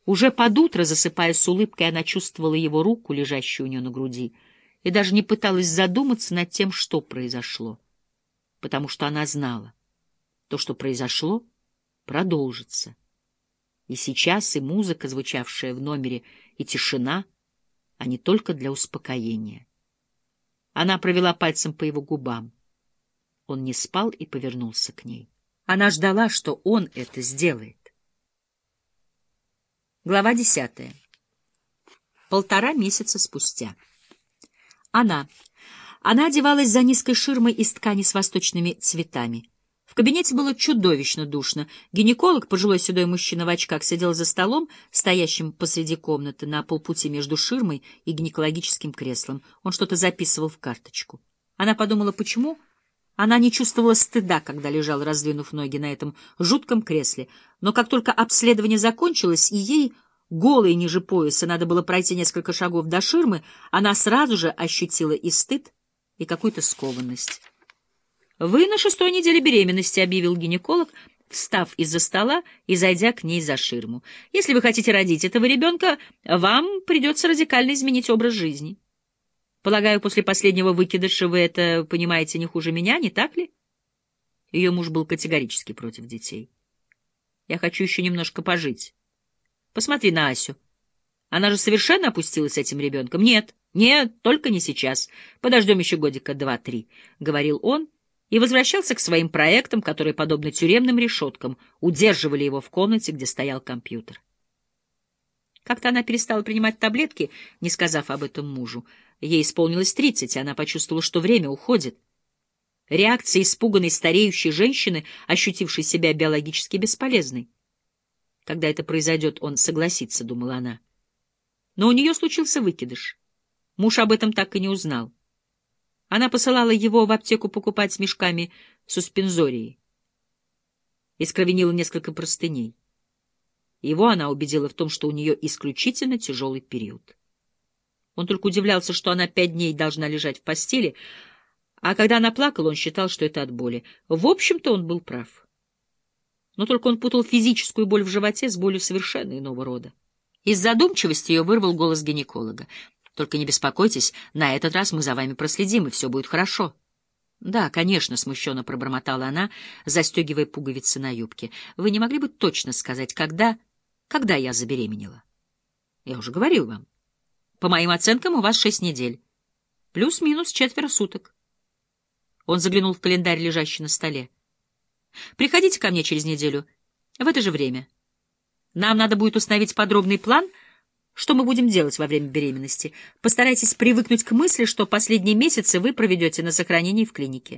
Уже под утро, засыпая с улыбкой, она чувствовала его руку, лежащую у нее на груди, и даже не пыталась задуматься над тем, что произошло, потому что она знала, то, что произошло, продолжится. И сейчас и музыка, звучавшая в номере, и тишина, а не только для успокоения. Она провела пальцем по его губам. Он не спал и повернулся к ней. Она ждала, что он это сделает. Глава 10. 1,5 месяца спустя. Она одевалась за низкой ширмой из ткани с восточными цветами. В кабинете было чудовищно душно. Гинеколог, пожилой седой мужчина в очках, сидел за столом, стоящим посреди комнаты, на полпути между ширмой и гинекологическим креслом. Он что-то записывал в карточку. Она подумала, почему она не чувствовала стыда, когда лежала, раздвинув ноги на этом жутком кресле. Но как только обследование закончилось, и ей, голой ниже пояса, надо было пройти несколько шагов до ширмы, она сразу же ощутила и стыд, и какую-то скованность. «Вы на 6-й неделе беременности», — объявил гинеколог, встав из-за стола и зайдя к ней за ширму. «Если вы хотите родить этого ребенка, вам придется радикально изменить образ жизни. Полагаю, после последнего выкидыша вы это понимаете не хуже меня, не так ли?» Ее муж был категорически против детей. «Я хочу еще немножко пожить. Посмотри на Асю. Она же совершенно опустилась с этим ребенком. Нет, только не сейчас. Подождем еще годика 2-3», — говорил он, и возвращался к своим проектам, которые, подобно тюремным решеткам, удерживали его в комнате, где стоял компьютер. Как-то она перестала принимать таблетки, не сказав об этом мужу. Ей исполнилось 30, и она почувствовала, что время уходит. Реакция испуганной стареющей женщины, ощутившей себя биологически бесполезной. Когда это произойдет, он согласится, думала она. Но у нее случился выкидыш. Муж об этом так и не узнал. Она посылала его в аптеку покупать с мешками суспензории. Искровенила несколько простыней. Его она убедила в том, что у нее исключительно тяжелый период. Он только удивлялся, что она 5 дней должна лежать в постели, а когда она плакала, он считал, что это от боли. В общем-то, он был прав. Но только он путал физическую боль в животе с болью совершенно иного рода. Из задумчивости ее вырвал голос гинеколога. «Только не беспокойтесь, на этот раз мы за вами проследим, и все будет хорошо». «Да, конечно», — смущенно пробормотала она, застегивая пуговицы на юбке. «Вы не могли бы точно сказать, когда я забеременела?» «Я уже говорил вам. По моим оценкам, у вас 6 недель. Плюс-минус 4 суток». Он заглянул в календарь, лежащий на столе. «Приходите ко мне через неделю, в это же время. Нам надо будет установить подробный план, что мы будем делать во время беременности. Постарайтесь привыкнуть к мысли, что последние месяцы вы проведете на сохранении в клинике».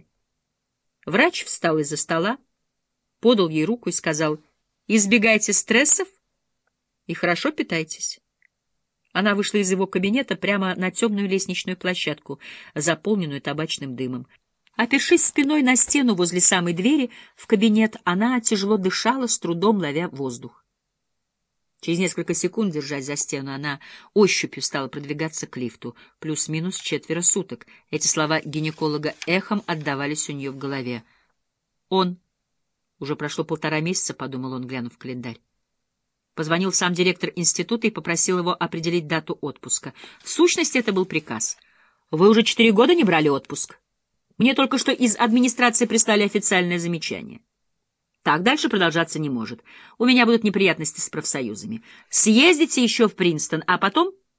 Врач встал из-за стола, подал ей руку и сказал: «Избегайте стрессов и хорошо питайтесь». Она вышла из его кабинета прямо на темную лестничную площадку, заполненную табачным дымом. Опершись спиной на стену возле самой двери в кабинет, она тяжело дышала, с трудом ловя воздух. Через несколько секунд, держась за стену, она ощупью стала продвигаться к лифту. Плюс-минус 4 суток. Эти слова гинеколога эхом отдавались у нее в голове. Уже прошло 1,5 месяца, подумал он, глянув в календарь. Позвонил сам директор института и попросил его определить дату отпуска. В сущности, это был приказ. «Вы уже 4 года не брали отпуск. Мне только что из администрации прислали официальное замечание. Так дальше продолжаться не может. У меня будут неприятности с профсоюзами. Съездите еще в Принстон, а потом